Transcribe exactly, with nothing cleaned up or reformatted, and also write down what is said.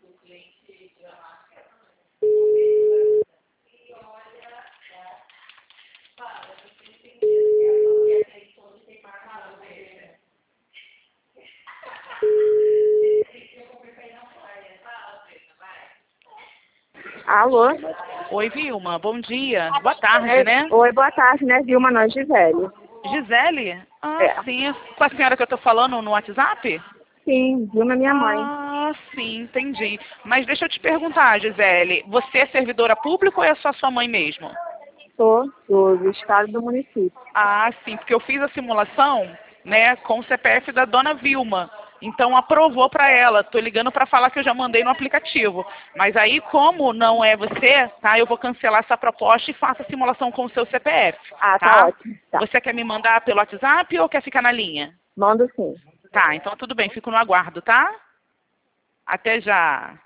Alô? Oi, Vilma, bom dia. Boa tarde, É, né? oi, boa tarde, né, Vilma? Não, Gisele. Gisele? Ah, É. sim. Com a senhora que eu tô falando no WhatsApp? Sim, Vilma é minha mãe. Ah, sim, entendi. Mas deixa eu te perguntar, Gisele, você é servidora pública ou é só sua mãe mesmo? Sou do estado do município. Ah, sim, porque eu fiz a simulação, né, com o C P F da dona Vilma. Então aprovou para ela. Tô ligando para falar que eu já mandei no aplicativo. Mas aí, como não é você, tá? Eu vou cancelar essa proposta e faço a simulação com o seu C P F, Ah, tá tá? ótimo. Tá. Você quer me mandar pelo WhatsApp ou quer ficar na linha? Mando sim. Tá, então tudo bem, fico no aguardo, tá? Até já.